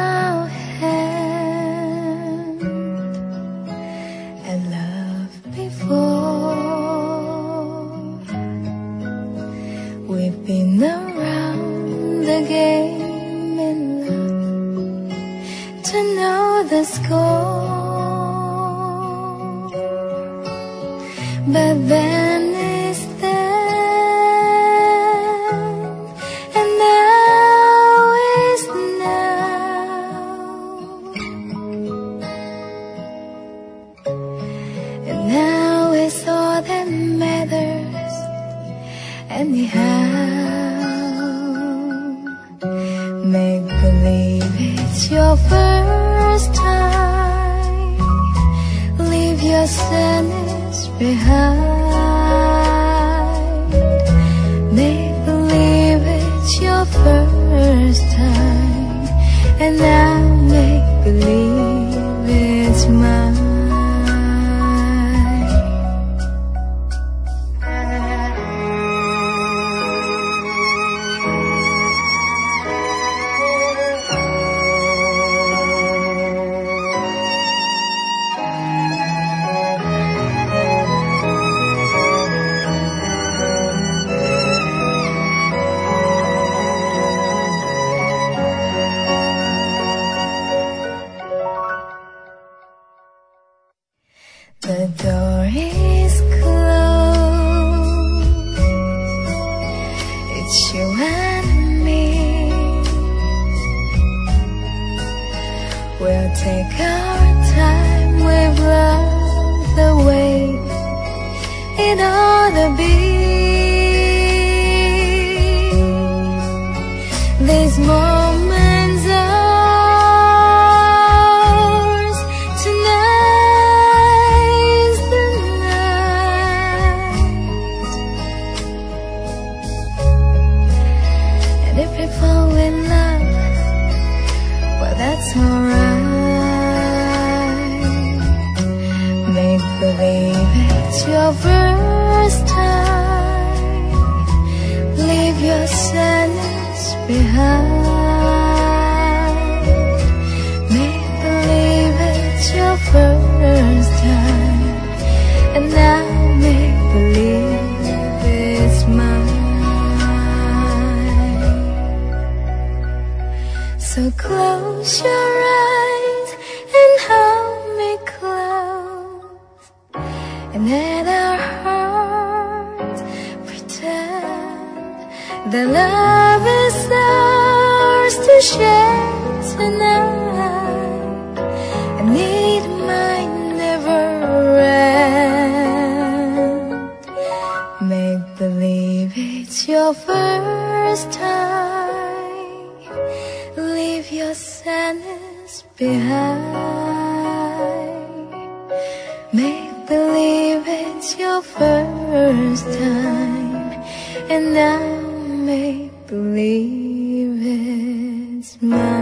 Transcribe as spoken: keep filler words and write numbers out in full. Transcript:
our hand and love before. We've been around the game in love to know the score, but then is then and now is now, and now is all that matters anyhow. Make believe it's your first time. Leave your sadness behind. Make believe it's your first time, and now make believe it's mine. The door is closed. It's you and me. We'll take our time. We've loved the way it ought to be. These moments ours tonight. And if we fall in love, well, that's alright. Make believe it's your first time. Leave your sadness behind. Make believe it's your first time, and now make believe it's mine. So close your eyes and hold me close, and let our hearts pretend that love is ours to share tonight, and it might never end. Make believe it's your first time. Leave your sadness behind. Make believe it's your first time, and now make believe it's mine.